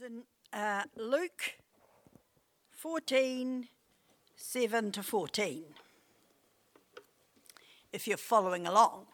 in Luke 14, 7 to 14, if you're following along.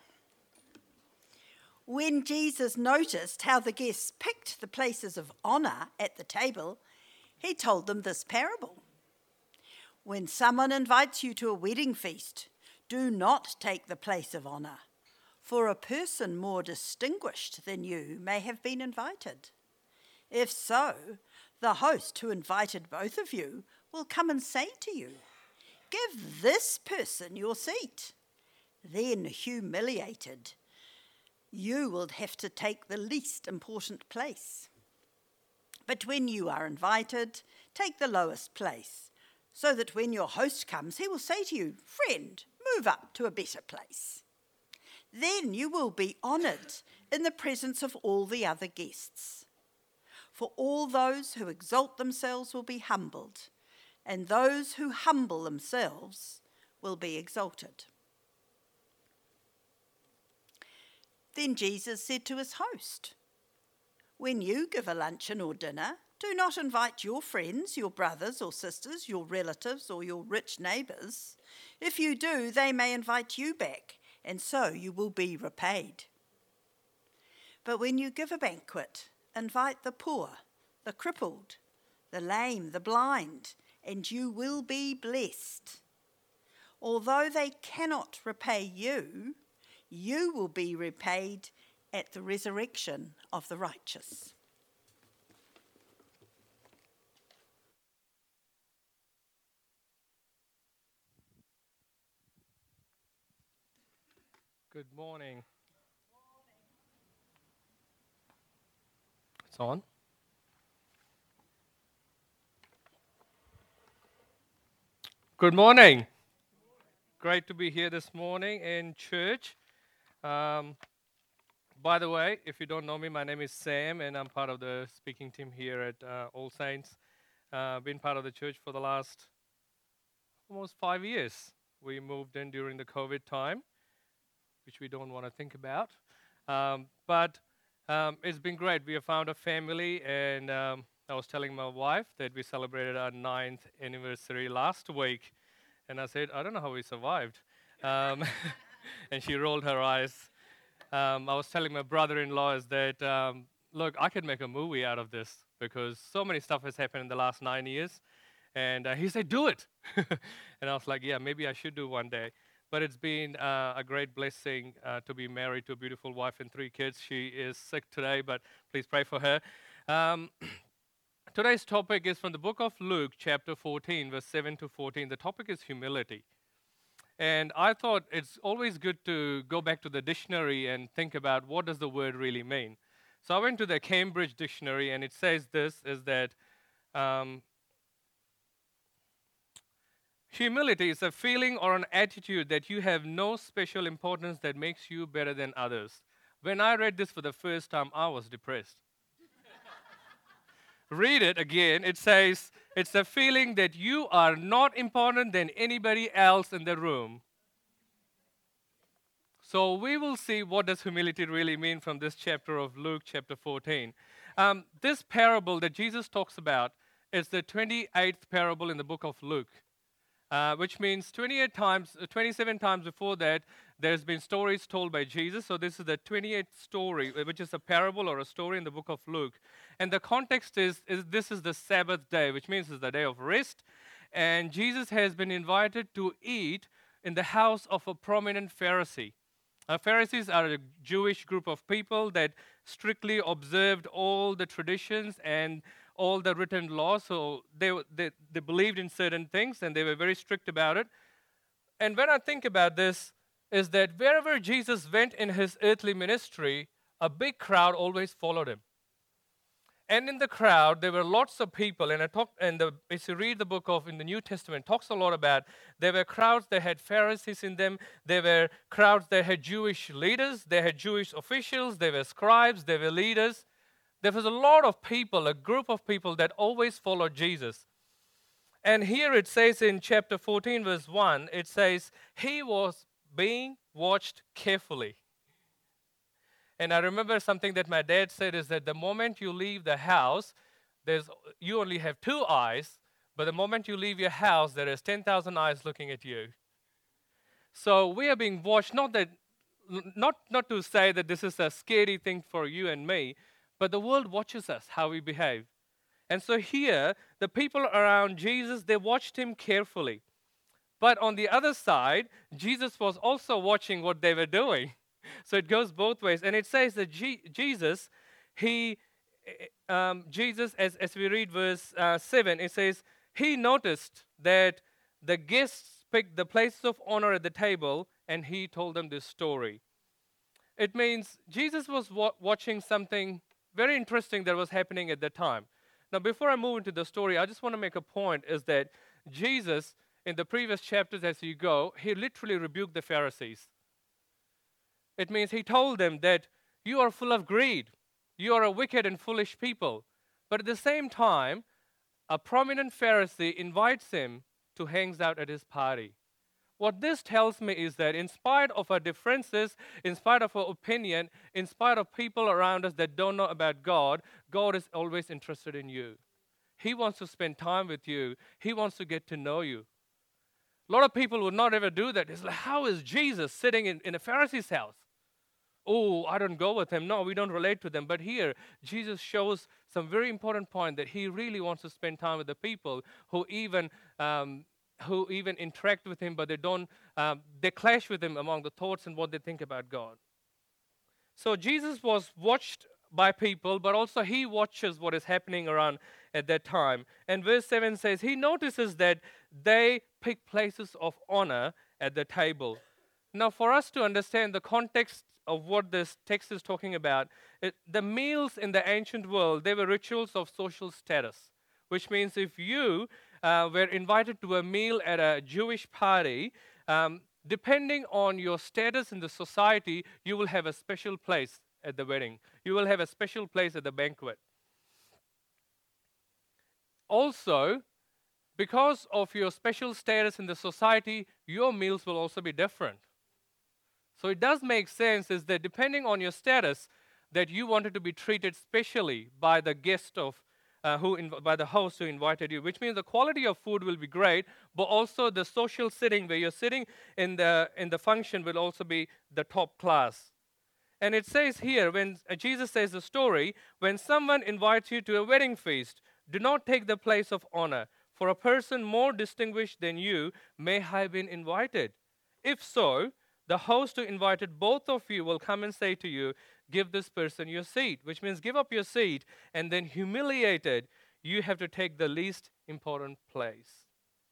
When Jesus noticed how the guests picked the places of honour at the table, he told them this parable. When someone invites you to a wedding feast, do not take the place of honour, for a person more distinguished than you may have been invited. If so, the host who invited both of you will come and say to you, "Give this person your seat." Then, humiliated, you will have to take the least important place. But when you are invited, take the lowest place, so that when your host comes, he will say to you, "Friend, move up to a better place." Then you will be honoured in the presence of all the other guests. For all those who exalt themselves will be humbled, and those who humble themselves will be exalted. Then Jesus said to his host, "When you give a luncheon or dinner, do not invite your friends, your brothers or sisters, your relatives or your rich neighbours. If you do, they may invite you back, and so you will be repaid. But when you give a banquet, invite the poor, the crippled, the lame, the blind, and you will be blessed. Although they cannot repay you, you will be repaid at the resurrection of the righteous." Good morning. It's on. Good morning. Great to be here this morning in church. By the way, if you don't know me, my name is Sam, and I'm part of the speaking team here at All Saints. Been part of the church for the last almost 5 years. We moved in during the COVID time, which we don't want to think about. But it's been great. We have found a family, and I was telling my wife that we celebrated our 9th anniversary last week. And I said, I don't know how we survived. And she rolled her eyes. I was telling my brother-in-law that, look, I could make a movie out of this because so many stuff has happened in the last 9 years. And he said, do it. And I was like, yeah, maybe I should do one day. But it's been a great blessing to be married to a beautiful wife and 3 kids. She is sick today, but please pray for her. Today's topic is from the book of Luke, chapter 14, verse 7 to 14. The topic is humility. And I thought it's always good to go back to the dictionary and think about what does the word really mean. So I went to the Cambridge Dictionary, and it says this, is that humility is a feeling or an attitude that you have no special importance that makes you better than others. When I read this for the first time, I was depressed. Read it again. It says, it's a feeling that you are not important than anybody else in the room. So we will see what does humility really mean from this chapter of Luke, chapter 14. This parable that Jesus talks about is the 28th parable in the book of Luke. Which means 27 times before that, there's been stories told by Jesus. So this is the 28th story, which is a parable or a story in the book of Luke. And the context is this is the Sabbath day, which means it's the day of rest. And Jesus has been invited to eat in the house of a prominent Pharisee. Pharisees are a Jewish group of people that strictly observed all the traditions and all the written laws, so they believed in certain things, and they were very strict about it. And when I think about this, is that wherever Jesus went in his earthly ministry, a big crowd always followed him. And in the crowd, there were lots of people, and as you read the book of in the New Testament, it talks a lot about there were crowds that had Pharisees in them, there were crowds that had Jewish leaders, they had Jewish officials, there were scribes, there were leaders. There was a lot of people, a group of people that always followed Jesus. And here it says in chapter 14, verse 1, it says, he was being watched carefully. And I remember something that my dad said is that the moment you leave the house, you only have 2 eyes, but the moment you leave your house, there is 10,000 eyes looking at you. So we are being watched, not to say that this is a scary thing for you and me, but the world watches us, how we behave. And so here, the people around Jesus, they watched him carefully. But on the other side, Jesus was also watching what they were doing. So it goes both ways. And it says that Jesus, as we read verse 7, it says, he noticed that the guests picked the places of honor at the table, and he told them this story. It means Jesus was watching something very interesting that was happening at that time. Now, before I move into the story, I just want to make a point, is that Jesus, in the previous chapters as you go, he literally rebuked the Pharisees. It means he told them that you are full of greed. You are a wicked and foolish people. But at the same time, a prominent Pharisee invites him to hang out at his party. What this tells me is that in spite of our differences, in spite of our opinion, in spite of people around us that don't know about God, God is always interested in you. He wants to spend time with you. He wants to get to know you. A lot of people would not ever do that. It's like, how is Jesus sitting in a Pharisee's house? Oh, I don't go with him. No, we don't relate to them. But here, Jesus shows some very important point that he really wants to spend time with the people who even interact with him, but they clash with him among the thoughts and what they think about God. So Jesus was watched by people, but also he watches what is happening around at that time. And verse 7 says, he notices that they pick places of honor at the table. Now, for us to understand the context of what this text is talking about, the meals in the ancient world, they were rituals of social status, which means if you were invited to a meal at a Jewish party, depending on your status in the society, you will have a special place at the wedding. You will have a special place at the banquet. Also, because of your special status in the society, your meals will also be different. So it does make sense is that depending on your status, that you wanted to be treated specially by the guest by the host who invited you, which means the quality of food will be great, but also the social sitting where you're sitting in the function will also be the top class. And it says here, when Jesus says the story, when someone invites you to a wedding feast, do not take the place of honor, for a person more distinguished than you may have been invited. If so, the host who invited both of you will come and say to you, give this person your seat, which means give up your seat, and then humiliated, you have to take the least important place.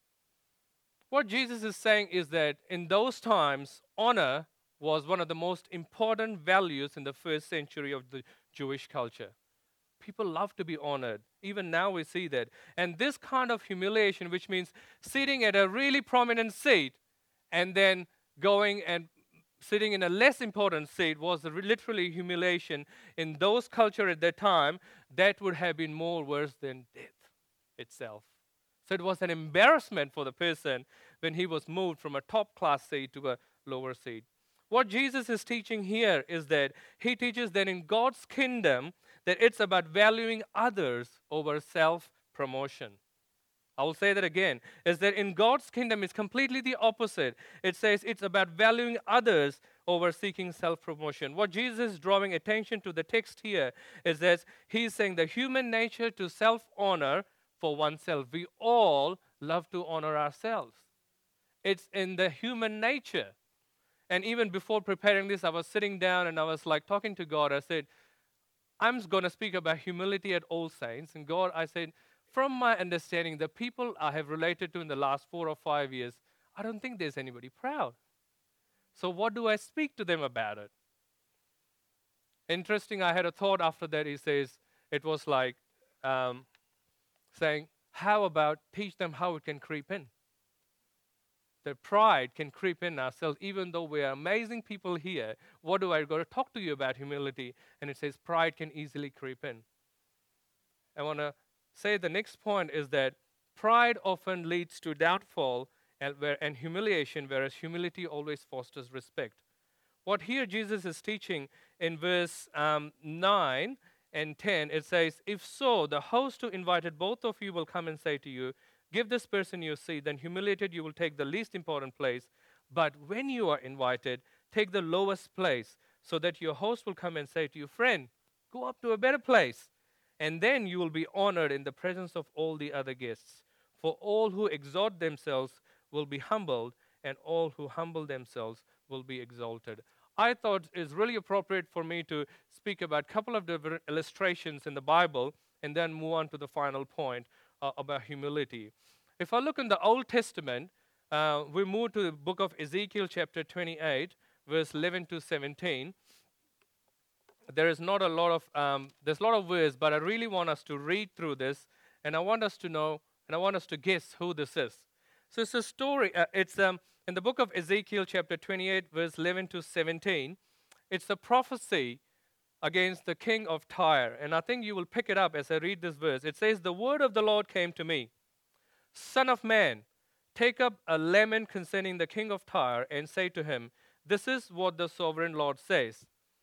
What Jesus is saying is that in those times, honor was one of the most important values in the first century of the Jewish culture. People love to be honored. Even now we see that. And this kind of humiliation, which means sitting at a really prominent seat and then going and sitting in a less important seat, was literally humiliation in those culture at that time. That would have been more worse than death itself. So it was an embarrassment for the person when he was moved from a top class seat to a lower seat. What Jesus is teaching here is that he teaches that in God's kingdom, that it's about valuing others over self-promotion. I will say that again, is that in God's kingdom it's completely the opposite. It says it's about valuing others over seeking self-promotion. What Jesus is drawing attention to the text here is that he's saying the human nature to self-honor for oneself. We all love to honor ourselves. It's in the human nature. And even before preparing this, I was sitting down and I was like talking to God. I said, I'm going to speak about humility at All Saints. And God, I said, from my understanding, the people I have related to in the last 4 or 5 years, I don't think there's anybody proud. So what do I speak to them about it? Interesting, I had a thought after that. He says, it was like saying, how about teach them how it can creep in? That pride can creep in ourselves, even though we are amazing people here. What do I go to talk to you about humility? And it says pride can easily creep in. I want to say the next point is that pride often leads to downfall and humiliation, whereas humility always fosters respect. What here Jesus is teaching in verse 9 and 10, it says, "If so, the host who invited both of you will come and say to you, 'Give this person your seat,' then humiliated you will take the least important place. But when you are invited, take the lowest place, so that your host will come and say to you, 'Friend, go up to a better place.' And then you will be honored in the presence of all the other guests. For all who exalt themselves will be humbled, and all who humble themselves will be exalted." I thought it's really appropriate for me to speak about a couple of different illustrations in the Bible and then move on to the final point about humility. If I look in the Old Testament, we move to the book of Ezekiel, chapter 28, verse 11 to 17. There is not a lot of there's a lot of words, but I really want us to read through this, and I want us to know, and I want us to guess who this is. So it's a story. It's in the book of Ezekiel, chapter 28, verse 11 to 17. It's a prophecy against the king of Tyre, and I think you will pick it up as I read this verse. It says, "The word of the Lord came to me, Son of man, take up a lament concerning the king of Tyre, and say to him, 'This is what the sovereign Lord says.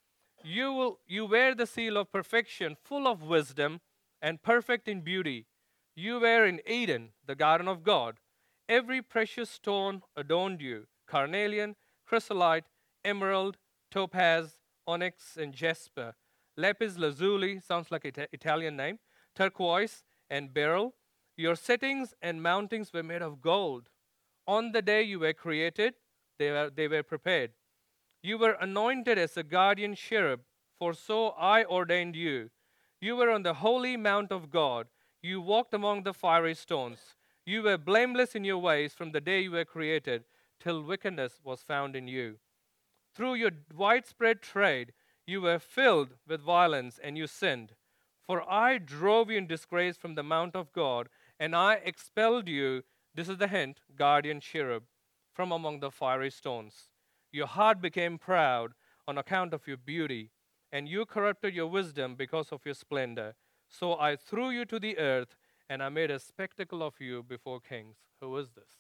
You wear the seal of perfection, full of wisdom and perfect in beauty. You were in Eden, the garden of God. Every precious stone adorned you: carnelian, chrysolite, emerald, topaz, onyx, and jasper, lapis lazuli," sounds like an Italian name, "turquoise, and beryl. Your settings and mountings were made of gold. On the day you were created, they were prepared. You were anointed as a guardian cherub, for so I ordained you. You were on the holy mount of God. You walked among the fiery stones. You were blameless in your ways from the day you were created, till wickedness was found in you. Through your widespread trade, you were filled with violence, and you sinned. For I drove you in disgrace from the mount of God, and I expelled you," this is the hint, "guardian cherub, from among the fiery stones. Your heart became proud on account of your beauty, and you corrupted your wisdom because of your splendor. So I threw you to the earth, and I made a spectacle of you before kings." Who is this?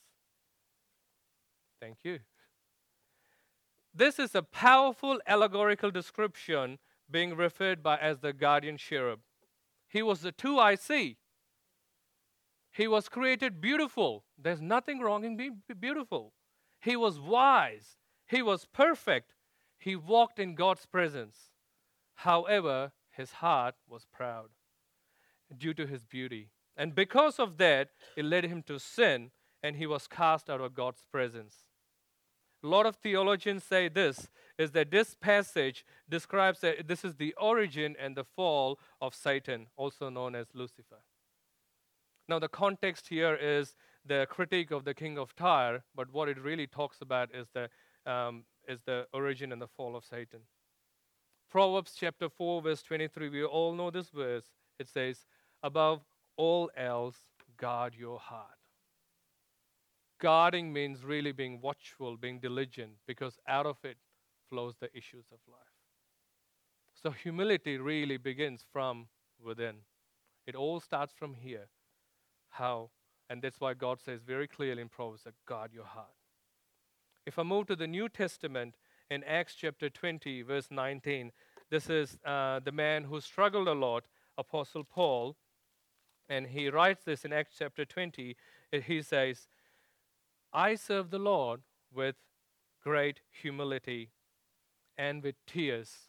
Thank you. This is a powerful allegorical description being referred by as the guardian cherub. He was the 2IC. He was created beautiful. There's nothing wrong in being beautiful. He was wise. He was perfect. He walked in God's presence. However, his heart was proud due to his beauty. And because of that, it led him to sin, and he was cast out of God's presence. A lot of theologians say this, is that this passage describes that this is the origin and the fall of Satan, also known as Lucifer. Now, the context here is the critique of the king of Tyre, but what it really talks about is the origin and the fall of Satan. Proverbs chapter 4, verse 23, we all know this verse. It says, "Above all else, guard your heart." Guarding means really being watchful, being diligent, because out of it flows the issues of life. So humility really begins from within. It all starts from here. How? And that's why God says very clearly in Proverbs that guard your heart. If I move to the New Testament in Acts chapter 20, verse 19, this is the man who struggled a lot, Apostle Paul, and he writes this in Acts chapter 20. He says, "I serve the Lord with great humility and with tears,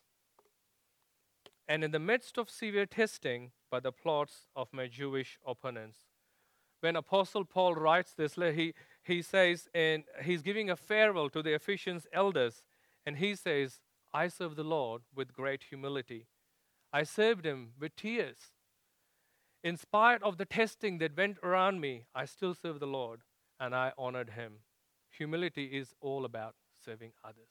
and in the midst of severe testing by the plots of my Jewish opponents." When Apostle Paul writes this, he says, and he's giving a farewell to the Ephesians elders, and he says, "I serve the Lord with great humility. I served him with tears. In spite of the testing that went around me, I still serve the Lord, and I honored him." Humility is all about serving others.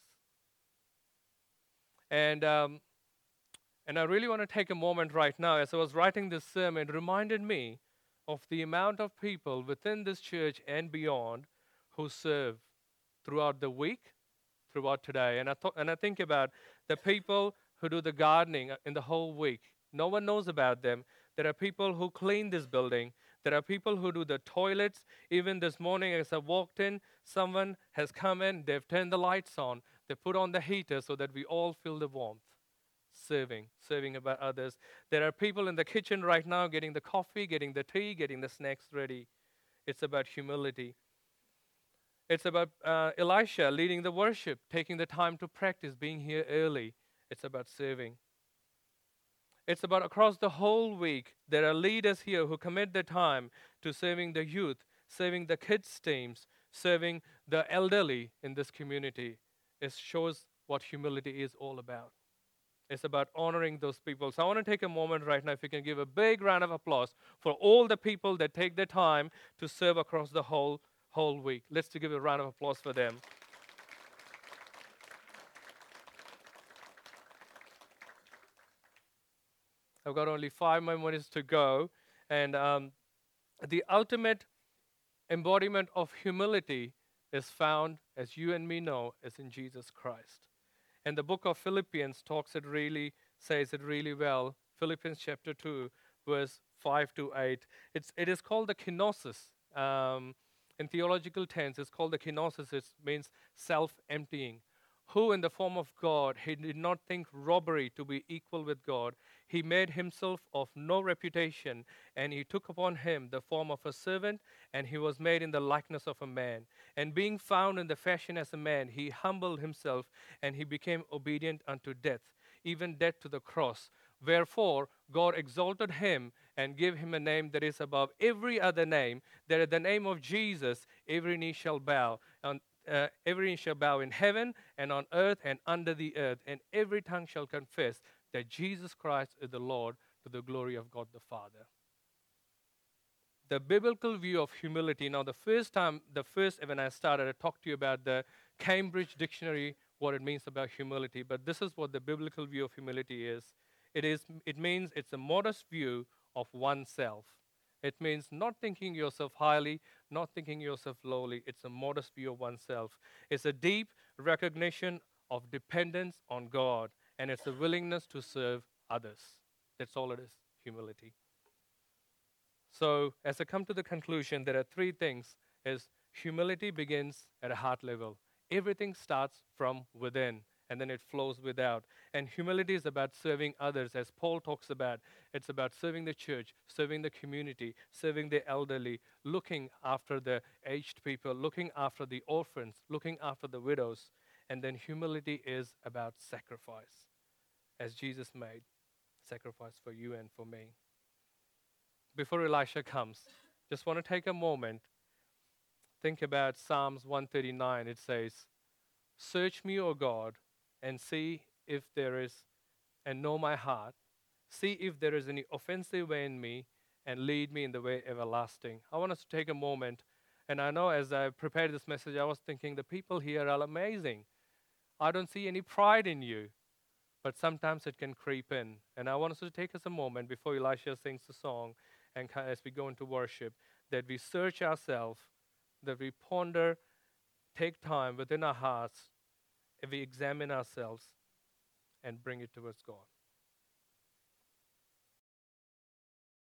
And I really want to take a moment right now. As I was writing this sermon, it reminded me of the amount of people within this church and beyond who serve throughout the week, throughout today. And I think about the people who do the gardening in the whole week. No one knows about them. There are people who clean this building. There are people who do the toilets. Even this morning as I walked in, someone has come in, they've turned the lights on, they put on the heater so that we all feel the warmth. serving about others. There are people in the kitchen right now getting the coffee, getting the tea, getting the snacks ready. It's about humility. It's about Elisha leading the worship, taking the time to practice, being here early. It's about serving. It's about across the whole week, there are leaders here who commit their time to serving the youth, serving the kids' teams, serving the elderly in this community. It shows what humility is all about. It's about honoring those people. So I want to take a moment right now, if you can give a big round of applause for all the people that take their time to serve across the whole week. Let's give a round of applause for them. I've got only 5 more minutes to go. And the ultimate embodiment of humility is found, as you and me know, is in Jesus Christ. And the book of Philippians says it really well. Philippians chapter 2, verse 5 to 8. It is called the kenosis. In theological terms, it's called the kenosis. It means self-emptying. Who in the form of God, he did not think robbery to be equal with God. He made himself of no reputation, and he took upon him the form of a servant, and he was made in the likeness of a man. And being found in the fashion as a man, he humbled himself, and he became obedient unto death, even death to the cross. Wherefore God exalted him and gave him a name that is above every other name, that at the name of Jesus every knee shall bow, and every knee shall bow in heaven and on earth and under the earth, and every tongue shall confess that Jesus Christ is the Lord, to the glory of God the Father. The biblical view of humility. Now, when I started, I talked to you about the Cambridge Dictionary, what it means about humility. But this is what the biblical view of humility is. It means it's a modest view of oneself. It means not thinking yourself highly, not thinking yourself lowly. It's a modest view of oneself. It's a deep recognition of dependence on God, and it's a willingness to serve others. That's all it is, humility. So, as I come to the conclusion, there are 3 things. Is humility begins at a heart level. Everything starts from within, and then it flows without. And humility is about serving others, as Paul talks about. It's about serving the church, serving the community, serving the elderly, looking after the aged people, looking after the orphans, looking after the widows. And then humility is about sacrifice, as Jesus made sacrifice for you and for me. Before Elisha comes, just want to take a moment. Think about Psalms 139. It says, "Search me, O God, and see if there is, and know my heart. See if there is any offensive way in me, and lead me in the way everlasting." I want us to take a moment. And I know as I prepared this message, I was thinking the people here are amazing. I don't see any pride in you, but sometimes it can creep in. And I want us to take us a moment before Elisha sings the song, and as we go into worship, that we search ourselves, that we ponder, take time within our hearts, and we examine ourselves and bring it towards God.